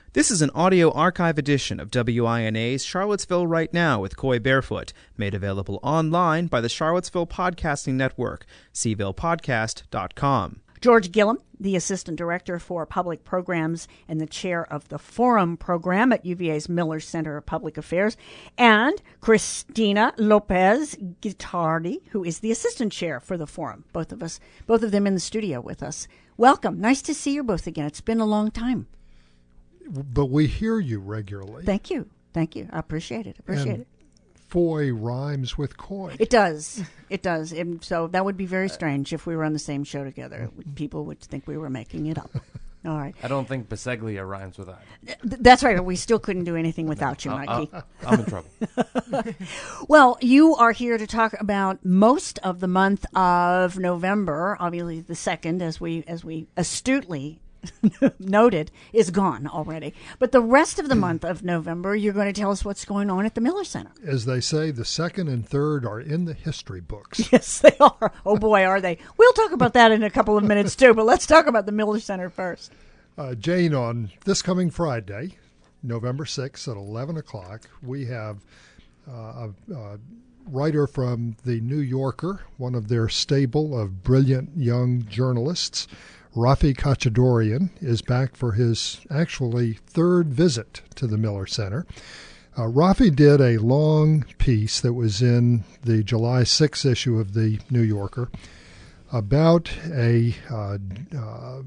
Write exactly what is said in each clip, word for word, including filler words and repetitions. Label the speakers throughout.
Speaker 1: This is an audio archive edition of W I N A's Charlottesville Right Now with Coy Barefoot, made available online by the Charlottesville Podcasting Network, c ville podcast dot com.
Speaker 2: George Gillum, the Assistant Director for Public Programs and the Chair of the Forum Program at U V A's Miller Center of Public Affairs, and Christina Lopez Guittardi, who is the Assistant Chair for the Forum. Both of us, both of them in the studio with us. Welcome. Nice to see you both again. It's been a long time.
Speaker 3: But we hear you regularly.
Speaker 2: Thank you. Thank you. I appreciate it. Appreciate
Speaker 3: and
Speaker 2: it.
Speaker 3: Foy rhymes with coy.
Speaker 2: It does. It does. And so that would be very strange if we were on the same show together. People would think we were making it up. All right.
Speaker 4: I don't think Biseglia rhymes with that.
Speaker 2: Th- that's right. We still couldn't do anything without you, Mikey.
Speaker 4: Uh, uh, I'm in trouble.
Speaker 2: Well, you are here to talk about most of the month of November. Obviously, the second, as we as we astutely noted, is gone already. But the rest of the month of November, you're going to tell us what's going on at the Miller Center.
Speaker 3: As they say, the second and third are in the history books.
Speaker 2: Yes, they are. Oh, boy, are they. We'll talk about that in a couple of minutes, too, but let's talk about the Miller Center first.
Speaker 3: Uh, Jane, on this coming Friday, November sixth at eleven o'clock, we have uh, a, a writer from The New Yorker, one of their stable of brilliant young journalists. Rafi Khatchadorian is back for his actually third visit to the Miller Center. Uh, Rafi did a long piece that was in the July sixth issue of the New Yorker about a, uh, uh,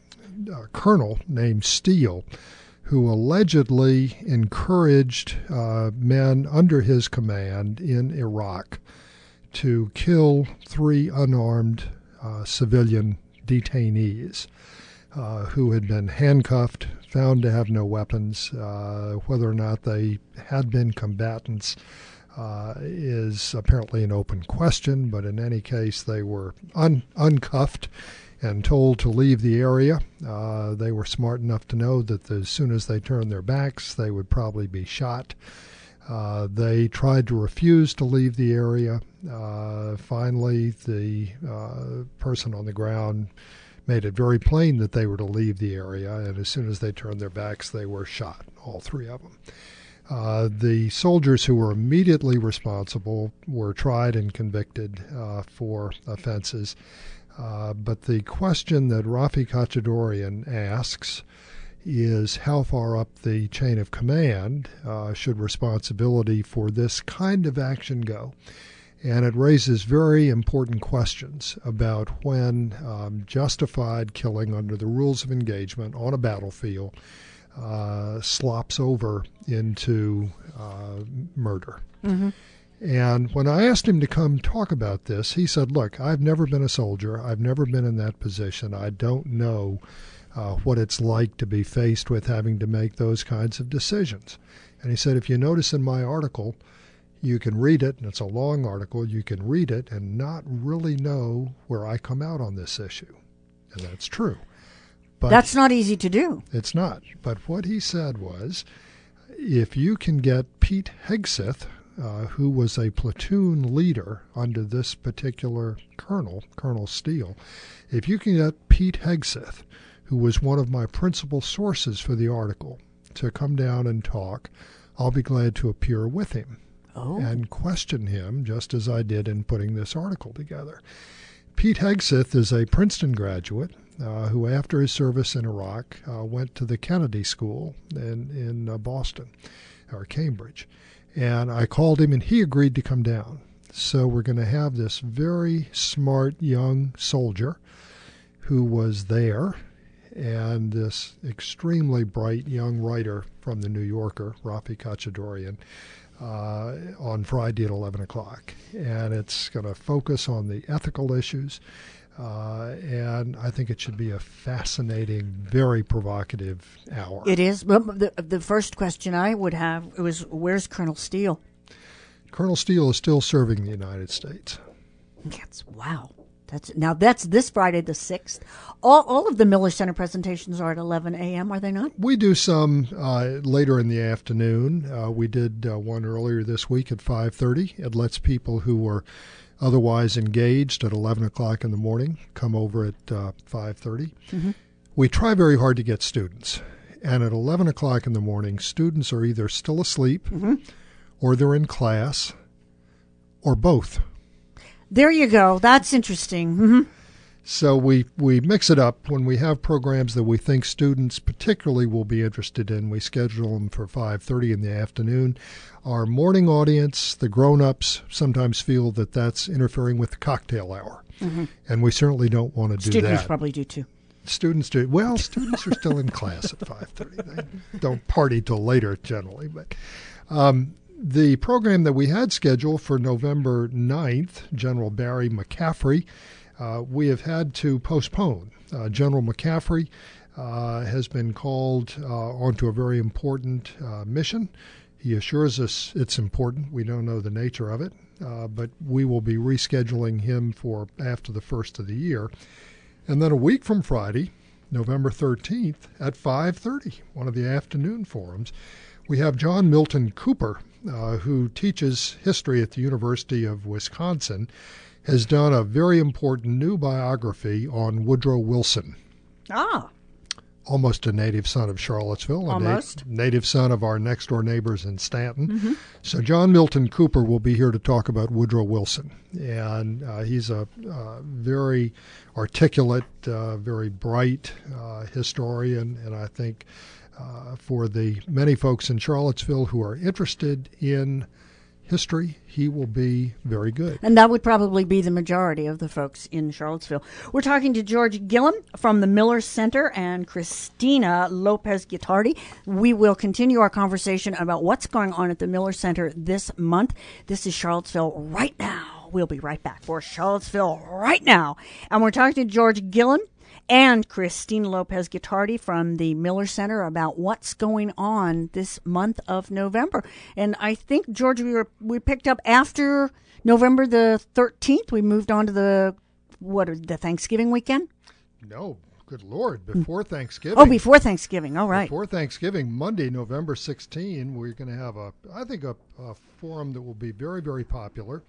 Speaker 3: a colonel named Steele who allegedly encouraged uh, men under his command in Iraq to kill three unarmed uh, civilian detainees uh, who had been handcuffed, found to have no weapons. Uh, whether or not they had been combatants uh, is apparently an open question, but in any case, they were un- uncuffed and told to leave the area. Uh, they were smart enough to know that as soon as they turned their backs, they would probably be shot. Uh, they tried to refuse to leave the area. Uh, finally, the uh, person on the ground made it very plain that they were to leave the area, and as soon as they turned their backs, they were shot, all three of them. Uh, the soldiers who were immediately responsible were tried and convicted uh, for offenses. Uh, but the question that Rafi Khatchadorian asks is how far up the chain of command uh, should responsibility for this kind of action go? And it raises very important questions about when um, justified killing under the rules of engagement on a battlefield uh, slops over into uh, murder. Mm-hmm. And when I asked him to come talk about this, he said, look, I've never been a soldier. I've never been in that position. I don't know Uh, what it's like to be faced with having to make those kinds of decisions. And he said, if you notice in my article, you can read it, and it's a long article, you can read it and not really know where I come out on this issue. And that's true. But
Speaker 2: that's not easy to do.
Speaker 3: It's not. But what he said was, if you can get Pete Hegseth, uh, who was a platoon leader under this particular colonel, Colonel Steele, if you can get Pete Hegseth, who was one of my principal sources for the article, to come down and talk, I'll be glad to appear with him oh. and question him, just as I did in putting this article together. Pete Hegseth is a Princeton graduate uh, who, after his service in Iraq, uh, went to the Kennedy School in, in uh, Boston, or Cambridge. And I called him, and he agreed to come down. So we're going to have this very smart young soldier who was there, and this extremely bright young writer from The New Yorker, Rafi Khatchadorian, uh, on Friday at eleven o'clock. And it's going to focus on the ethical issues, uh, and I think it should be a fascinating, very provocative hour.
Speaker 2: It is. Well, the, the first question I would have was, where's Colonel Steele?
Speaker 3: Colonel Steele is still serving the United States.
Speaker 2: That's, wow. That's now. That's this Friday, the sixth. All all of the Miller Center presentations are at eleven a.m. Are they not?
Speaker 3: We do some uh, later in the afternoon. Uh, we did uh, one earlier this week at five thirty. It lets people who were otherwise engaged at eleven o'clock in the morning come over at uh, five thirty. Mm-hmm. We try very hard to get students, and at eleven o'clock in the morning, students are either still asleep
Speaker 2: Mm-hmm.
Speaker 3: or they're in class or both.
Speaker 2: There you go. That's interesting. Mm-hmm.
Speaker 3: So we, we mix it up. When we have programs that we think students particularly will be interested in, we schedule them for five thirty in the afternoon. Our morning audience, the grown-ups, sometimes feel that that's interfering with the cocktail hour.
Speaker 2: Mm-hmm.
Speaker 3: And we certainly don't want to do
Speaker 2: Students
Speaker 3: that.
Speaker 2: probably do too.
Speaker 3: Students do. Well, students are still in class at five thirty. They don't party till later generally. But um, the program that we had scheduled for November ninth, General Barry McCaffrey, uh, we have had to postpone. Uh, General McCaffrey uh, has been called uh, onto a very important uh, mission. He assures us it's important. We don't know the nature of it, uh, but we will be rescheduling him for after the first of the year. And then a week from Friday, November thirteenth, at five thirty, one of the afternoon forums, we have John Milton Cooper, uh, who teaches history at the University of Wisconsin, has done a very important new biography on Woodrow Wilson,
Speaker 2: Ah,
Speaker 3: almost a native son of Charlottesville, a
Speaker 2: Almost.
Speaker 3: na- native son of our next-door neighbors in Stanton.
Speaker 2: Mm-hmm.
Speaker 3: So John Milton Cooper will be here to talk about Woodrow Wilson, and uh, he's a uh, very articulate, uh, very bright uh, historian, and I think uh, for the many folks in Charlottesville who are interested in history, he will be very good.
Speaker 2: and that would probably be the majority of the folks in Charlottesville. We're talking to George Gillum from the Miller Center and Christina Lopez Guittardi. We will continue our conversation about what's going on at the Miller Center this month. This is Charlottesville Right Now. We'll be right back for Charlottesville Right Now. And we're talking to George Gillum and Christina Lopez Guittardi from the Miller Center about what's going on this month of November. And I think, George, we were we picked up after November the thirteenth. We moved on to the, what, the Thanksgiving weekend?
Speaker 3: No, good Lord, before Thanksgiving.
Speaker 2: Oh, before Thanksgiving. All right.
Speaker 3: Before Thanksgiving, Monday, November sixteenth, we're going to have, a, I think, a, a forum that will be very, very popular.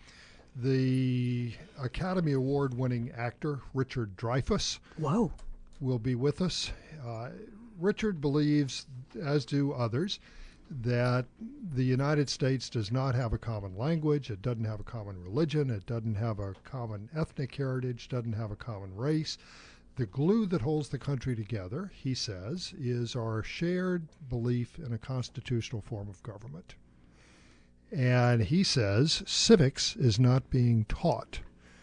Speaker 3: The Academy Award-winning actor Richard Dreyfuss
Speaker 2: Whoa.
Speaker 3: will be with us. Uh, Richard believes, as do others, that the United States does not have a common language, it doesn't have a common religion, it doesn't have a common ethnic heritage, doesn't have a common race. The glue that holds the country together, he says, is our shared belief in a constitutional form of government. And he says civics is not being taught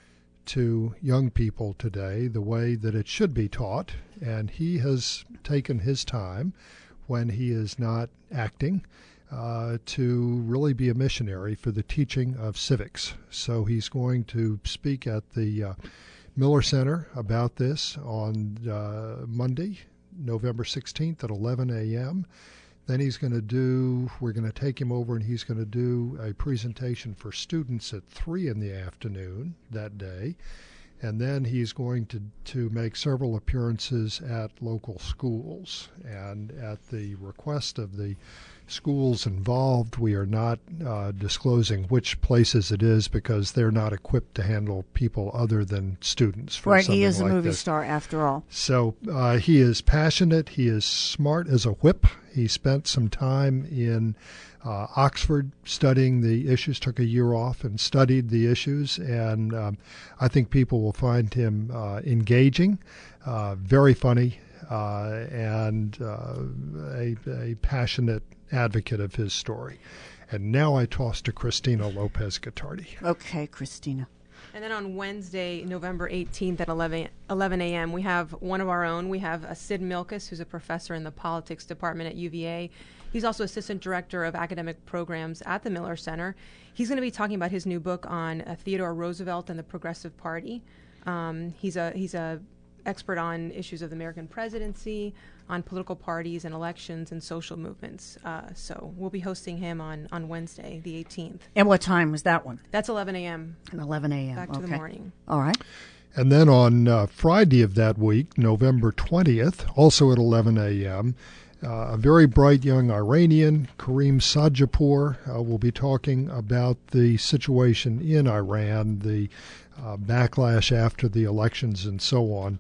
Speaker 3: to young people today the way that it should be taught. And he has taken his time when he is not acting uh, to really be a missionary for the teaching of civics. So he's going to speak at the uh, Miller Center about this on uh, Monday, November sixteenth at eleven a.m. Then he's going to do, we're going to take him over and he's going to do a presentation for students at three in the afternoon that day. And then he's going to, to make several appearances at local schools. And at the request of the schools involved, we are not uh, disclosing which places it is because they're not equipped to handle people other than students. For
Speaker 2: Right,
Speaker 3: something
Speaker 2: he is a
Speaker 3: like
Speaker 2: movie
Speaker 3: this.
Speaker 2: star after all.
Speaker 3: So uh, he is passionate. He is smart as a whip. He spent some time in uh, Oxford studying the issues, took a year off and studied the issues. And um, I think people will find him uh, engaging, uh, very funny, uh, and uh, a, a passionate advocate of his story. And now I toss to Christina Lopez Guittardi.
Speaker 2: Okay, Christina.
Speaker 5: And then on Wednesday, November eighteenth at eleven a.m., we have one of our own. We have uh, Sid Milkus, who's a professor in the politics department at U V A. He's also assistant director of academic programs at the Miller Center. He's going to be talking about his new book on uh, Theodore Roosevelt and the Progressive Party. Um, he's a he's a expert on issues of the American presidency, on political parties and elections and social movements. Uh, so we'll be hosting him on, on Wednesday, the eighteenth.
Speaker 2: And what time was that one?
Speaker 5: That's eleven a.m.
Speaker 2: At eleven a.m.
Speaker 5: Back to
Speaker 2: okay.
Speaker 5: the morning.
Speaker 2: All right.
Speaker 3: And then on uh, Friday of that week, November twentieth, also at eleven a.m., uh, a very bright young Iranian, Kareem Sajapur, uh, will be talking about the situation in Iran, the uh, backlash after the elections and so on.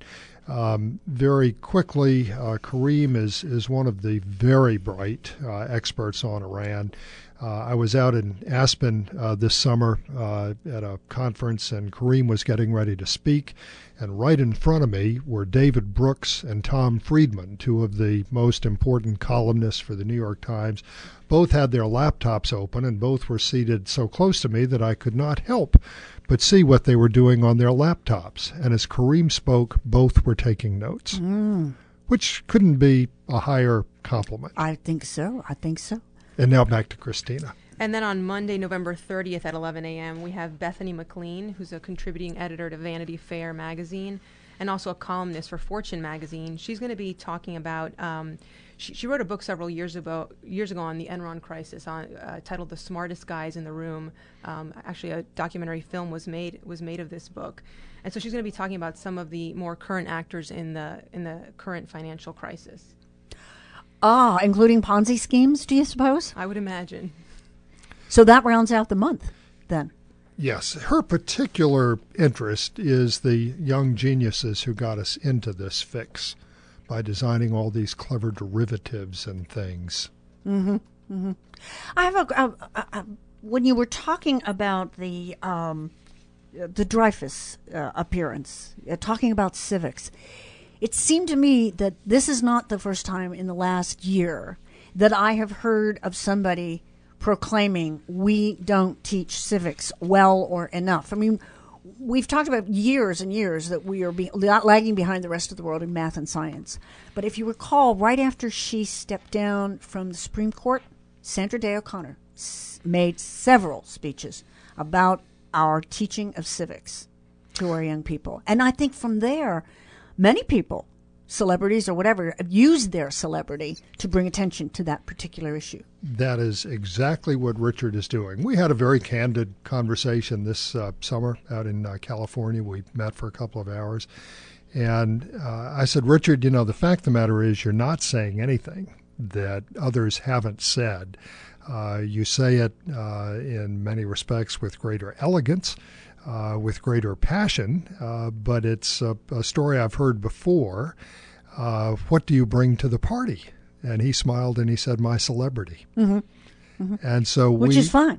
Speaker 3: Um, very quickly, uh, Kareem is, is one of the very bright uh, experts on Iran. Uh, I was out in Aspen uh, this summer uh, at a conference, and Kareem was getting ready to speak. And right in front of me were David Brooks and Tom Friedman, two of the most important columnists for the New York Times. Both had their laptops open, and both were seated so close to me that I could not help but see what they were doing on their laptops. And as Kareem spoke, both were taking notes,
Speaker 2: Mm,
Speaker 3: which couldn't be a higher compliment.
Speaker 2: I think so. I think so.
Speaker 3: And now back to Christina.
Speaker 5: And then on Monday, November thirtieth at eleven a.m., we have Bethany McLean, who's a contributing editor to Vanity Fair magazine and also a columnist for Fortune magazine. She's going to be talking about, um, she, she wrote a book several years ago, years ago on the Enron crisis, on, uh, titled "The Smartest Guys in the Room." Um, actually, a documentary film was made was made of this book, and so she's going to be talking about some of the more current actors in the in the current financial crisis.
Speaker 2: Ah, including Ponzi schemes, do you suppose?
Speaker 5: I would imagine.
Speaker 2: So that rounds out the month, then.
Speaker 3: Yes, her particular interest is the young geniuses who got us into this fix by designing all these clever derivatives and things.
Speaker 2: Mm-hmm. Mm-hmm. I have a, a, a, a when you were talking about the um, the Dreyfus uh, appearance, uh, talking about civics, it seemed to me that this is not the first time in the last year that I have heard of somebody proclaiming we don't teach civics well or enough. I mean, we've talked about years and years that we are be- lagging behind the rest of the world in math and science. But if you recall, right after she stepped down from the Supreme Court, Sandra Day O'Connor s- made several speeches about our teaching of civics to our young people. And I think from there, many people, celebrities or whatever, have used their celebrity to bring attention to that particular issue.
Speaker 3: That is exactly what Richard is doing. We had a very candid conversation this uh, summer out in uh, California. We met for a couple of hours. And uh, I said, Richard, you know, the fact of the matter is you're not saying anything that others haven't said. Uh, you say it uh, in many respects with greater elegance, uh, with greater passion, uh, but it's a, a story I've heard before. Uh, what do you bring to the party? And he smiled and he said, my celebrity.
Speaker 2: Mm-hmm. Mm-hmm.
Speaker 3: And so
Speaker 2: Which
Speaker 3: we,
Speaker 2: is fine.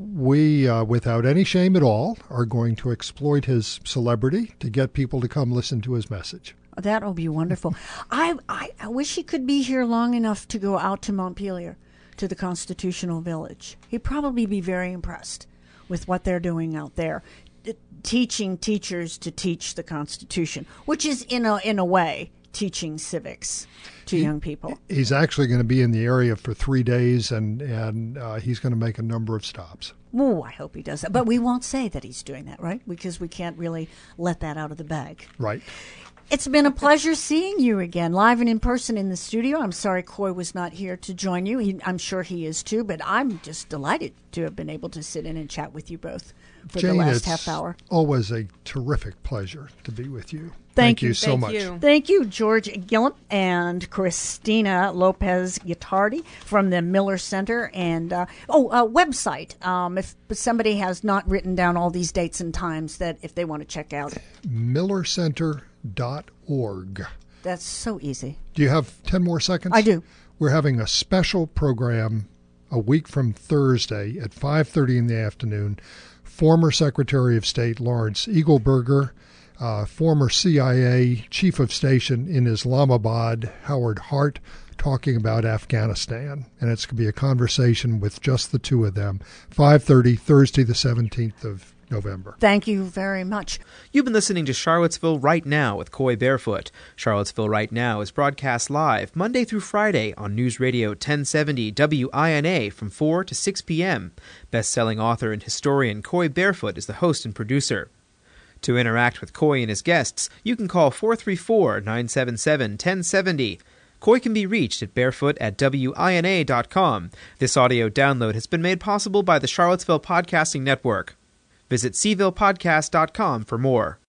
Speaker 3: we uh, without any shame at all, are going to exploit his celebrity to get people to come listen to his message.
Speaker 2: That will be wonderful. I, I I wish he could be here long enough to go out to Montpelier, to the Constitutional Village. He'd probably be very impressed with what they're doing out there, t- teaching teachers to teach the Constitution, which is in a in a way teaching civics to
Speaker 3: he,
Speaker 2: young people.
Speaker 3: He's actually going to be in the area for three days, and and uh, he's going to make a number of stops.
Speaker 2: Oh, I hope he does that. But we won't say that he's doing that, right? Because we can't really let that out of the bag.
Speaker 3: Right.
Speaker 2: It's been a pleasure seeing you again, live and in person in the studio. I'm sorry Coy was not here to join you. He, I'm sure he is too, but I'm just delighted to have been able to sit in and chat with you both for
Speaker 3: Jane,
Speaker 2: the last
Speaker 3: it's
Speaker 2: half hour.
Speaker 3: Always a terrific pleasure to be with you.
Speaker 2: Thank
Speaker 3: Thank
Speaker 2: you.
Speaker 3: you so
Speaker 5: Thank
Speaker 3: much.
Speaker 5: you.
Speaker 2: Thank you, George Gillum and Christina Lopez Guittardi from the Miller Center. And, uh, oh, uh, website, um, if somebody has not written down all these dates and times that if they want to check out.
Speaker 3: miller center dot org.
Speaker 2: That's so easy.
Speaker 3: Do you have ten more seconds?
Speaker 2: I do.
Speaker 3: We're having a special program a week from Thursday at five thirty in the afternoon. Former Secretary of State Lawrence Eagleburger, uh, former C I A Chief of Station in Islamabad, Howard Hart, talking about Afghanistan. And it's going to be a conversation with just the two of them. five thirty, Thursday the seventeenth of November.
Speaker 2: Thank you very much.
Speaker 1: You've been listening to Charlottesville Right Now with Coy Barefoot. Charlottesville Right Now is broadcast live Monday through Friday on News Radio ten seventy W I N A from four to six p.m. Best-selling author and historian Coy Barefoot is the host and producer. To interact with Coy and his guests, you can call four three four, nine seven seven, one zero seven zero. Coy can be reached at barefoot at W I N A dot com. This audio download has been made possible by the Charlottesville Podcasting Network. Visit c ville podcast dot com for more.